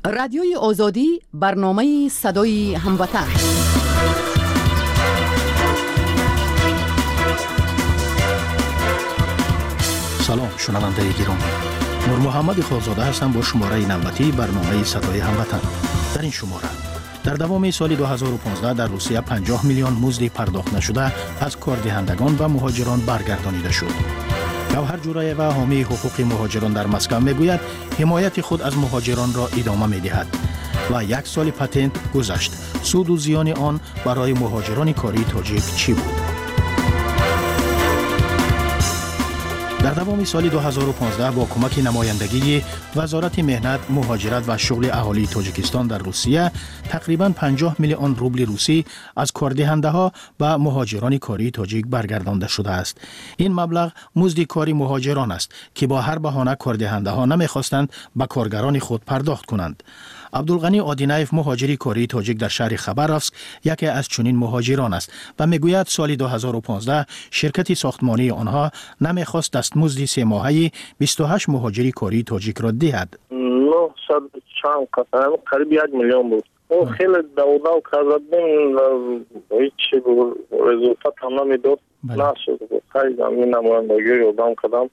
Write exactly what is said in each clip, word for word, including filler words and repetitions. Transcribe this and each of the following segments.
رادیوی آزادی برنامه صدای هموطن. سلام شنونده گرامی، نور محمد خالزاده هستم با شماره نوبتی برنامه صدای هموطن. در این شماره در دوام سال دو هزار و پانزده در روسیه پنجاه میلیون مزد پرداخت نشده از کاردهندگان و مهاجران برگردانیده شد. گوهر جورایه و حامی حقوق مهاجران در مسکو میگوید حمایت خود از مهاجران را ادامه میدهد و یک سال پتنت گذشت. سود و زیان آن برای مهاجران کاری تاجیک چی بود؟ در دوام سال دو هزار و پانزده با کمک نمایندگی وزارت مهنت، مهاجرت و شغل اهالی تاجیکستان در روسیه تقریباً پنجاه میلیون روبل روسی از کاردهنده‌ها و مهاجران کاری تاجیک برگردانده شده است. این مبلغ مزد کاری مهاجران است که با هر بهانه کاردهنده‌ها نمی‌خواستند به کارگران خود پرداخت کنند. عبدالغنی آدینایف مهاجری کاری تاجیک در شهر خبرافسک یکی از چنین مهاجران است و میگوید سال دو هزار و پانزده شرکت ساختمانی آنها نمیخواست دستمزد سه ماهه بیست و هشت مهاجری کاری تاجیک را دهد. نهصد چند قطعه قریب یک میلیون بود. او خیلی داوداو کردیم هیچ رزولتات هم نمیداد. نشد بود. خیلی همین نمایندگی رو دام کردم.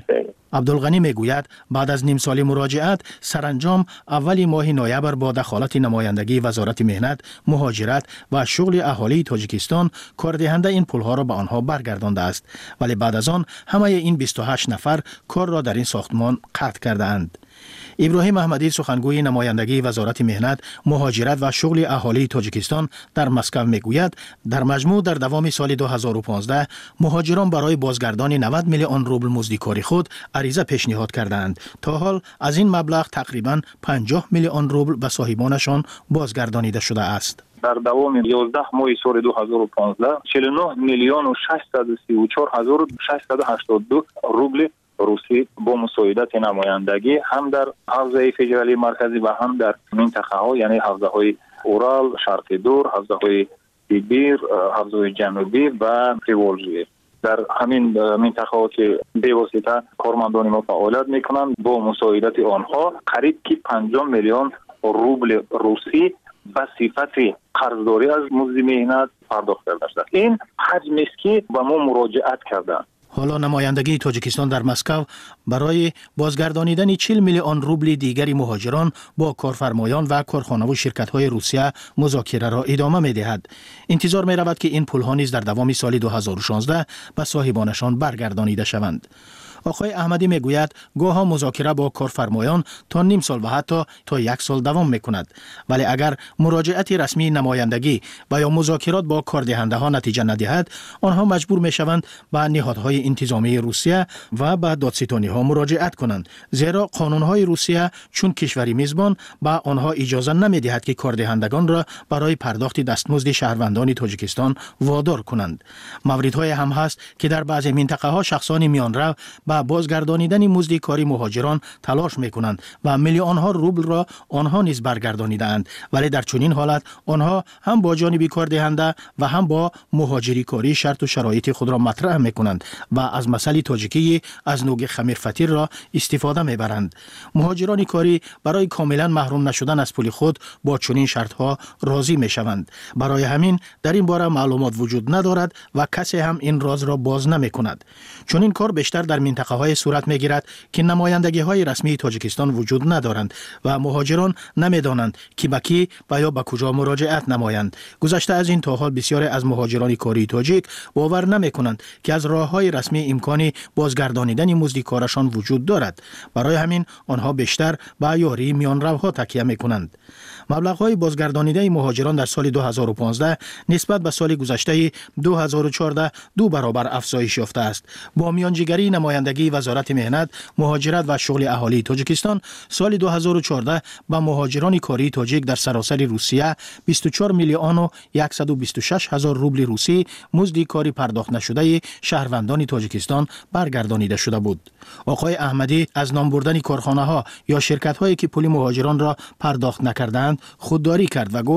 عبدالغنی میگوید بعد از نیم سال مراجعت سرانجام اولی ماه نوامبر با دخالت نمایندگی وزارت مهنت، مهاجرت و شغل اهالی تاجیکستان کاردهنده این پولها را به آنها برگردانده است، ولی بعد از آن همه این بیست و هشت نفر کار را در این ساختمان قطع کرده اند. ابراهیم احمدی سخنگوی نمایندگی وزارت مهنت، مهاجرت و شغل اهالی تاجیکستان در مسکو میگوید در مجموع در دوام سال دو هزار و پانزده مهاجران برای بازگردانی نود میلیون روبل مزد کاری خود عریضه پیشنهاد کردند. تا حال از این مبلغ تقریباً پنجاه میلیون روبل به صاحبانشان بازگردانیده شده است. در دوام یازده ماه سال دو هزار و پانزده چهل و نه میلیون و ششصد و سی و چهار هزار و ششصد و هشتاد و دو روبل روسی با مساعدت نمایندگی هم در حوزه فدرالی مرکزی و هم در منطقه ها، یعنی حوزه های اورال، شرق دور، حوزه های سیبیر، حوزه جنوبی و پریولژی، در همین منطقه ها که به واسطه کارمندان ما فعالیت میکنند با مساعدت آنها قریب که پنجاه میلیون روبل روسی به صفت قرضداری از مزد مهنت پرداخت کرده است. این حجمی است که به ما مراجعت کردند. حالا نمایندگی تاجیکستان در مسکو برای بازگردانیدن چهل میلیون روبل دیگری مهاجران با کارفرمایان و کارخانه و شرکت‌های روسیه مذاکره را ادامه می‌دهد. انتظار می‌رود که این پول‌ها نیز در دوام سال دو هزار و شانزده به صاحبانشان برگردانیده شوند. آقای احمدی میگوید گاهی مذاکره با کارفرمایان تا نیم سال و حتی تا یک سال دوام میکند، ولی اگر مراجعت رسمی نمایندگی و یا مذاکرات با کاردهنده ها نتیجه ندهد، آنها مجبور میشوند به نهادهای انتظامی روسیه و به دادستانی ها مراجعت کنند، زیرا قانون های روسیه چون کشوری میزبان به آنها اجازه نمیدهد که کاردهندگان را برای پرداخت دستمزد شهروندان تاجیکستان وادار کنند. موردهای هم هست که در بعضی منطقه ها شخصان میانرو با بازگردانیدن مزد کاری مهاجران تلاش میکنند و میلیون ها روبل را آنها نیز برگردانیدند، ولی در چنین حالت آنها هم با جانب کاردهنده و هم با مهاجری کاری شرط و شرایط خود را مطرح میکنند و از مسئله تاجیکی از نوع خمیر فطیر را استفاده میبرند. مهاجران کاری برای کاملا محروم نشدن از پول خود با چنین شرط ها راضی میشوند. برای همین در این باره معلومات وجود ندارد و کسی هم این راز را باز نمیکند. چون این کار بیشتر در منطقه های صورت میگیرد که نمایندگی های رسمی تاجیکستان وجود ندارند و مهاجران نمیدانند که به کی و یا به کجا مراجعت نمایند. گذشته از این تا حال بسیاری از مهاجران کاری تاجیک باور نمیکنند که از راههای رسمی امکانی بازگردانیدن مزد کارشان وجود دارد. برای همین آنها بیشتر به یاری میانروها تکیه میکنند. مبلغ‌های بازگردانیده مهاجران در سال دو هزار و پانزده نسبت به سال گذشته دو هزار و چهارده دو برابر افزایش یافته است. با میانجیگری نمایندگی وزارت مهنت، مهاجرت و شغل اهالی تاجیکستان سال دو هزار و چهارده به مهاجران کاری تاجیک در سراسر روسیه بیست و چهار میلیون و صد و بیست و شش هزار روبل روسی مزد کاری پرداخت نشده شهروندان تاجیکستان برگردانیده شده بود. آقای احمدی از نام بردن کارخانه ها یا شرکت هایی که پول مهاجران را پرداخت نکردند خودداری کرد و گفت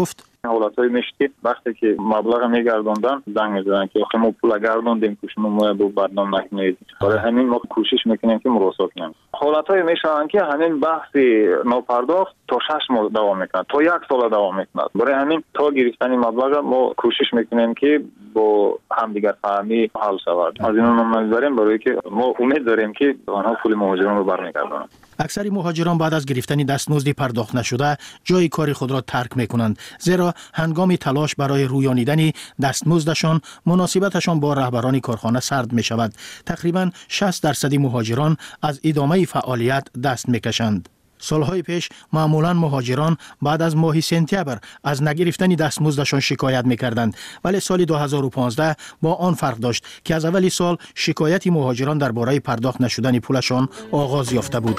حالتایی میشه که وقتی که مبلغ میگردوندن زنگ میزنن که آخه ما پول گردوندیم که شما ما رو بدنام نکنید. برای همین ما کوشش میکنیم که مراسا کنیم. حالتایی میشن که همین بحث ناپرداخت تا شش ماه دوام میکنه، تا یک سال دوام میکنه. برای همین تا گرفتن مبلغ ما کوشش میکنیم که با همدیگر فهمی حل شود. از این ما میذاریم برای که ما امید داریم که آنها پول مهاجران رو برمیگردونن. اکثر مهاجران بعد از گرفتن دستمزد پرداخت نشده جای کار خود را ترک میکنند، زیرا هنگام تلاش برای رویانیدن دستمزدشان مناسبتشان با رهبران کارخانه سرد می شود. تقریبا شصت درصد مهاجران از ادامه فعالیت دست میکشند. سالهای پیش معمولا مهاجران بعد از ماه سپتامبر از نگرفتن دستمزدشان شکایت میکردند، ولی سال دو هزار و پانزده با آن فرق داشت که از اول سال شکایت مهاجران درباره پرداخت نشدن پولشان آغاز یافته بود.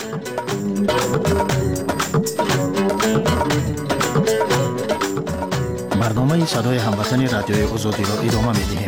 برنامه صدای هموطن رادیوی آزادی را ادامه می‌دهیم.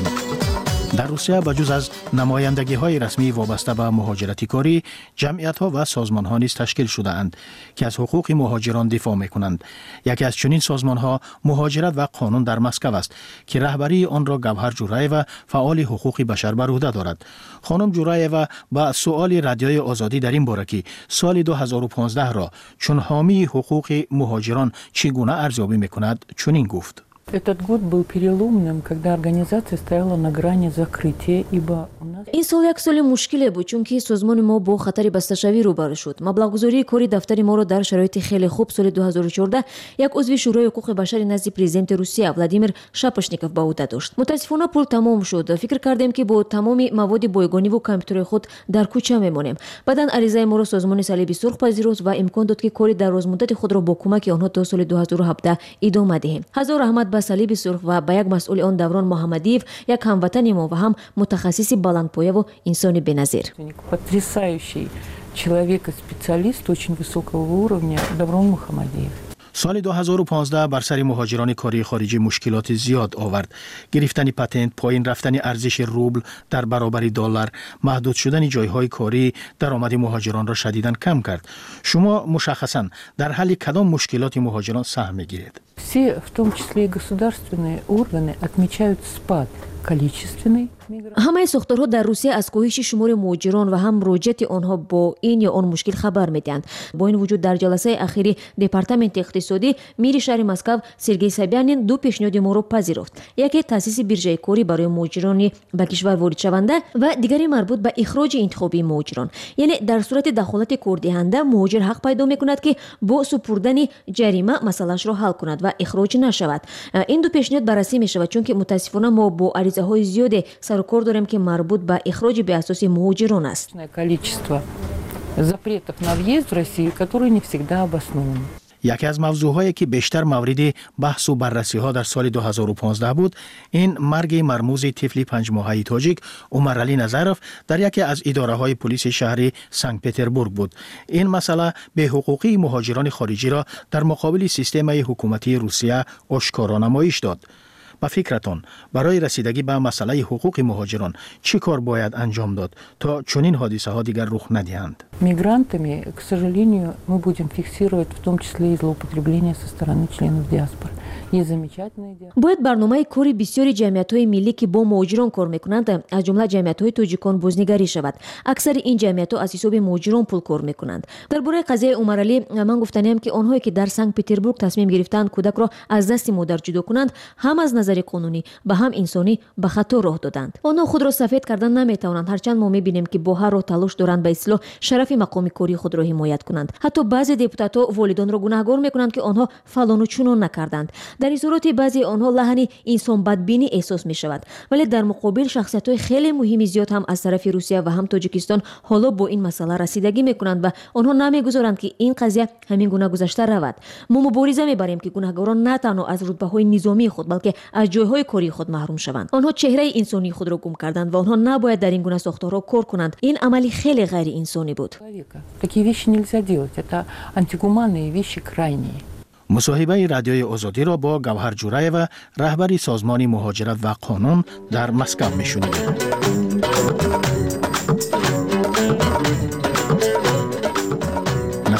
در روسیه بجز از نمایندگی های رسمی وابسته به مهاجرتی کاری، جمعیت ها و سازمان ها نیز تشکیل شده اند که از حقوق مهاجران دفاع می کنند. یکی از چنین سازمان ها مهاجرت و قانون در مسکو است که رهبری آن را گوهر جورایوا فعال حقوق بشر بر عهده دارد. خانم جورایوا با سؤال رادیوی آزادی در این باره که سال دو هزار و پانزده را چون حامی حقوق مهاجران چگونه ارزیابی می کند چنین گفت: Этот год был переломным, когда организация стояла на грани закрытия, ибо у нас... این سال یک سال مشکلی بود چون که سازمان ما با خطر بسته‌شوی روبرو شد. مبلغ‌گذاری کاری دفتر ما را در شرایط خیلی خوب سال دو هزار و چهارده یک عضو شورای حقوق بشر نزد پرزیدنت روسیه ولادیمیر شاپشنیکوف به عهده داشت. متاسفانه پول تمام شد. فکر کردیم که با تمام مواد بایگانی و کامپیوتر خود در کوچه میمانیم. بعداً عریضه ما را سازمان صلیبی سرخ پذیرفت و امکان داد که کاری در دراز خود را با کمک آنها تا سال دو هزار و هفده ادامه دهیم. هزار رحمت به صلیب سرخ و به یک مسئول آن دوران محمدیف، یک هموطن ما و هم متخصص بلندپایه و انسان بی‌نظیر. Потрясающий человек и специалист очень высокого уровня Давron Muhammadiyev. سال دو هزار و پانزده بر سر مهاجران کاری خارجی مشکلات زیاد آورد. گرفتن پتنت، پایین رفتن ارزش روبل در برابر دلار، محدود شدن جایهای کاری درآمد مهاجران را شدیداً کم کرد. شما مشخصاً در حل کدام مشکلات مهاجران سهم می‌گیرید؟ Все, в том числе и государственные органы, отмечают спад количественный. همه ساختارها در روسیه از کاهش شمار مهاجران و هم مراجعت آنها با این یا آن مشکل خبر میدهند. با این وجود در جلسه اخیری دپارتمنت اقتصادی میر شهر مسکو سرگئی سابیانین دو پیشنهاد ما را پذیرفت. یکی تاسیس بیرژه کاری برای مهاجران به کشور وارد شونده و دیگری مربوط به اخراج انتخابی مهاجران. یعنی در صورت دخالت کاردهنده مهاجر حق پیدا میکند که با سپردن جریمه مسئله‌اش را حل کند و اخراج نشود. این دو پیشنهاد بررسی میشود چون که متاسفانه ما با عریضه های زیاد سر و کار داریم که مربوط به اخراج به اساس مهاجران است. Количество запретов на въезд в Россию, которые не всегда обоснованы. یکی از موضوعهایی که بیشتر مورد بحث و بررسی ها در سال دو هزار و پانزده بود، این مرگ مرموز طفل پنج ماهه تاجیک عمر علی نظرف در یکی از اداره های پلیس شهر سنت پترزبورگ بود. این مسئله به حقوقی مهاجران خارجی را در مقابل سیستم حکومتی روسیه آشکارا نمایش داد. با فکرتون برای رسیدگی به مسئله حقوق مهاجران چی کار باید انجام داد تا چنین حادثه ها دیگر رخ ندهند؟ Мигрантами, к сожалению, мы будем фиксировать в том числе и злоупотребление со стороны членов диаспоры. Есть замечательные диаспоры. باید برنامه کاری بسیاری جمعیت‌های ملی که با مهاجران کار می‌کنند از جمله جمعیت‌های تاجیکان بازنگری شود. اکثر این جمعیت‌ها از حساب مهاجران پول کار می‌کنند. درباره قضیه عمر علی من گفتنیم که آنهایی که در سنت پترزبورگ تصمیم گرفتند کودک را از دست مادر جدا کنند هم از نظر قانونی و هم انسانی به خطا راه دادند. آنها خود را سفید کردن نمی‌توانند، هرچند ما می‌بینیم که با هر راه تلاش دارند به اصلاح شرف مقام کاری خود را حمایت کنند. حتی بعضی دپوتات‌ها والدان را گناهکار می‌کنند که آنها فلان و چنان نکردند. در اظهارات بعضی آنها لحنی انسان بدبینی احساس می‌شود، ولی در مقابل شخصیت‌های خیلی مهم زیاد هم از طرف روسیه و هم تاجیکستان حالا با این مسئله رسیدگی می‌کنند و آنها نمی‌گذارند که این قضیه همین گونه گذشته رود. ما مبارزه می‌بریم که گناهکاران نه تنها از رتبه‌های نظامی خود بلکه از جایهای کاری خود محروم شوند. آنها چهره انسانی خود را گم کردند و آنها نباید در این گونه ساختارها کار کنند. این عملی خیلی غیر انسانی بود. Такие вещи нельзя делать. Это антигуманные вещи крайние. مصاحبه رادیوی آزادی را با گوهر جورایوا رهبر سازمان مهاجرت و قانون در مسکو میشنوید.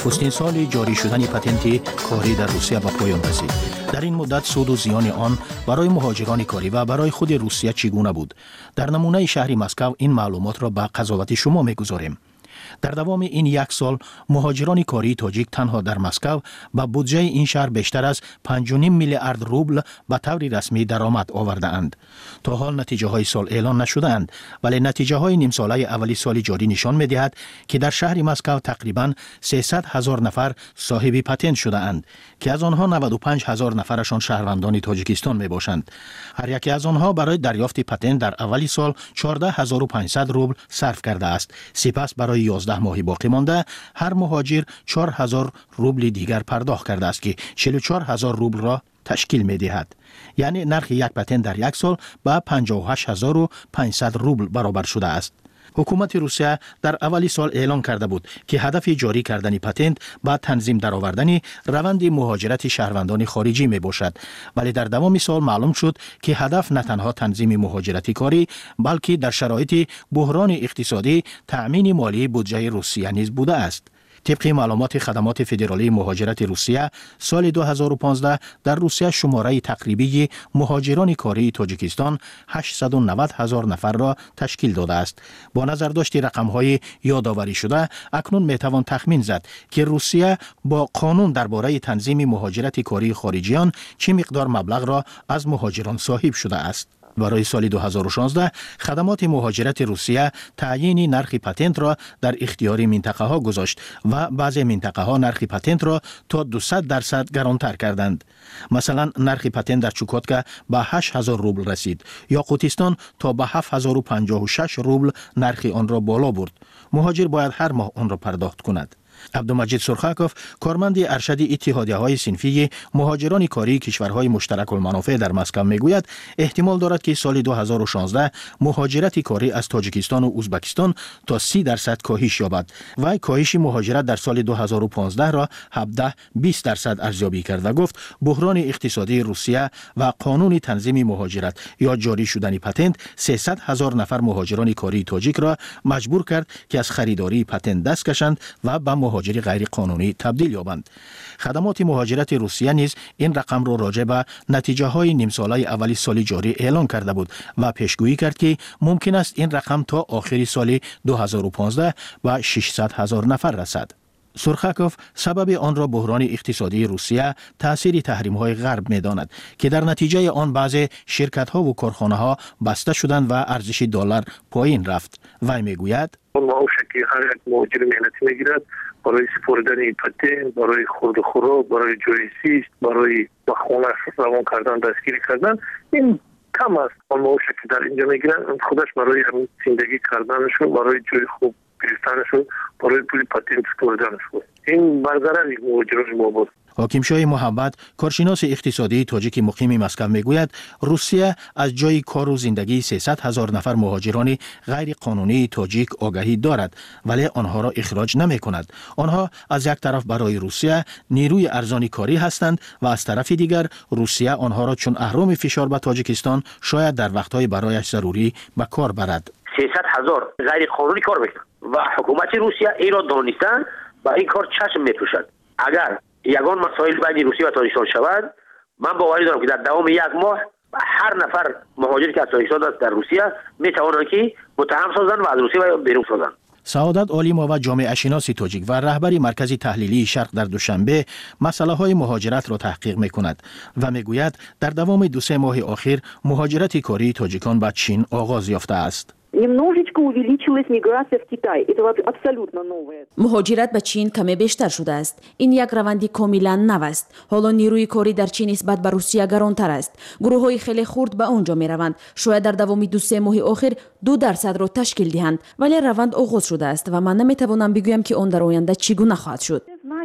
نخستین سال جاری شدن پتنت کاری در روسیه به پایان رسید. در این مدت سود و زیان آن برای مهاجران کاری و برای خود روسیه چگونه بود؟ در نمونه شهر مسکو این معلومات را به قضاوت شما می‌گذاریم. در دوام این یک سال مهاجران کاری تاجیک تنها در مسکو با بودجه این شهر بیشتر از پنج و نیم میلیارد روبل به طور رسمی درآمد آورده اند. تا حال نتیجه های سال اعلان نشده اند، ولی نتیجه های نیم ساله اولی سال جاری نشان می دهد که در شهر مسکو تقریباً سیصد هزار نفر صاحب پتنت شده اند که از آنها نود و پنج هزار نفرشان شهروندان تاجیکستان می باشند. هر یکی از آنها برای دریافت پتنت در اولی سال چهارده هزار و پانصد روبل صرف کرده است. سپس برای یازده ماهی باقی مانده هر مهاجر چهار هزار روبل دیگر پرداخت کرده است که چهل و چهار هزار روبل را تشکیل می دهد. یعنی نرخ یک پتنت در یک سال به پنجاه و هشت هزار و پانصد روبل برابر شده است. حکومت روسیه در اولی سال اعلان کرده بود که هدف جاری کردن پتنت با تنظیم درآوردن روند مهاجرت شهروندان خارجی می باشد، ولی در دوام سال معلوم شد که هدف نه تنها تنظیم مهاجرت کاری بلکه در شرایط بحران اقتصادی تأمین مالی بودجه روسیه نیز بوده است. طبق معلومات خدمات فدرالی مهاجرت روسیه، سال دو هزار و پانزده در روسیه شماره تقریبی مهاجران کاری تاجیکستان هشتصد و نود هزار نفر را تشکیل داده است. با نظر داشت رقم‌های یادآوری شده، اکنون میتوان تخمین زد که روسیه با قانون درباره تنظیم مهاجرت کاری خارجیان چه مقدار مبلغ را از مهاجران صاحب شده است. برای سال دو هزار و شانزده خدمات مهاجرت روسیه تعیین نرخ پتنت را در اختیار منطقه ها گذاشت و بعضی منطقه ها نرخ پتنت را تا دویست درصد گرانتر کردند. مثلا نرخ پتنت در چوکاتکا به هشت هزار روبل رسید، یا قوتیستان تا به هفت هزار و پنجاه و شش روبل نرخ آن را بالا برد. مهاجر باید هر ماه آن را پرداخت کند. عبدالمجید سرخاکوف، کارمند ارشد اتحادیه های صنفی مهاجران کاری کشورهای مشترک المنافع در مسکو میگوید احتمال دارد که سال دو هزار و شانزده مهاجرت کاری از تاجیکستان و ازبکستان تا سی درصد کاهش یابد و کاهش مهاجرت در سال دو هزار و پانزده را هفده بیست درصد ارزیابی کرد و گفت بحران اقتصادی روسیه و قانون تنظیم مهاجرت یا جاری شدن پتنت سیصد هزار نفر مهاجران کاری تاجیک را مجبور کرد که از خریداری پتنت دست کشند و به مهاجری غیر قانونی تبدیل یابند. خدمات مهاجرت روسیه نیز این رقم را راجع به نتیجه های نیم ساله اولی سال جاری اعلان کرده بود و پیشگویی کرد که ممکن است این رقم تا آخر سال دو هزار و پانزده به ششصد هزار نفر رسد. سرخاکوف سبب آن را بحران اقتصادی روسیه تأثیر تحریم های غرب می داند که در نتیجه آن بعضی شرکت ها و کارخانه ها بسته شدند و ارزش دلار پایین رفت. وی می گوید معاشی هر یک مهاجر مهنتی می گیرد برای سپردن پتنت، برای خورد و خوراک، برای جای زیست، برای به خانه روان کردن، دستگیری کردن، این کم است. آن معاشی که در اینجا می گیرند خودش برای زندگی کردنشون، برای جای خوب گرفتنشون، برای پول پتنت سپردنشون، این برضرر مهاجران ما بود. حاکم شاه محمد، کارشناس اقتصادی تاجیک مقیم مسکو میگوید روسیه از جای کار و زندگی سیصد هزار نفر مهاجران غیر قانونی تاجیک آگاهی دارد، ولی آنها را اخراج نمی کند. آنها از یک طرف برای روسیه نیروی ارزانی کاری هستند و از طرف دیگر روسیه آنها را چون اهرام فشار به تاجیکستان شاید در وقتهای برایش ضروری به کار برد. سیصد هزار غیر قانونی کار میکنند و حکومت روسیه این را دانستن و این کار چشم میپوشد. اگر یگان مسائل بین روسیه و تاجیکستان شود، من باوری دارم که در دوام یک ماه هر نفر مهاجری که از تاجیکستان است در روسیه میتوانند که متهم سازند و از روسیه بیرون سازند. سعادت عالیمو و جامعه شناسی تاجیک و رهبر مرکز تحلیلی شرق در دوشنبه مسئله های مهاجرت را تحقیق می کند و می گوید در دوام دو سه ماه اخیر مهاجرت کاری تاجیکان به چین آغاز یافته است. Немножечко увеличилась миграция в Китай. Это абсолютно новое. مهاجرت به چین کمی بیشتر شده است. این یک روندی کاملا نو است. حالا نیروی کاری در چین نسبت به روسیه گرانتر است. گروه‌های خیلی خرد به آنجا می روند. شاید در دوام دو سه ماه اخیر دو درصد را تشکیل دهند، ولی روند آغاز شده است و من نمیتوانم بگویم که آن در آینده چگونه خواهد شد.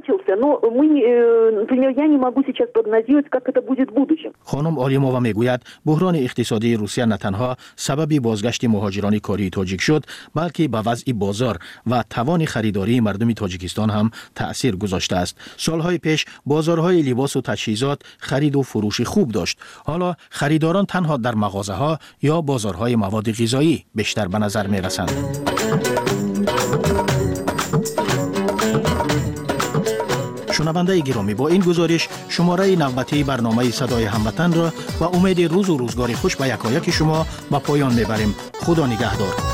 خانم عالیمووا میگوید بحران اقتصادی روسیه نه تنها سبب بازگشت مهاجران کاری تاجیک شد، بلکه به وضع بازار و توان خریداری مردم تاجیکستان هم تأثیر گذاشته است. سالهای پیش بازارهای لباس و تجهیزات خرید و فروش خوب داشت. حالا خریداران تنها در مغازه ها یا بازارهای مواد غذایی بیشتر به نظر می رسند. شنونده گرامی، با این گزارش شماره نوبتی برنامه صدای هموطن را و امید روز و روزگار خوش به یکایک شما به پایان میبریم. خدا نگهدار.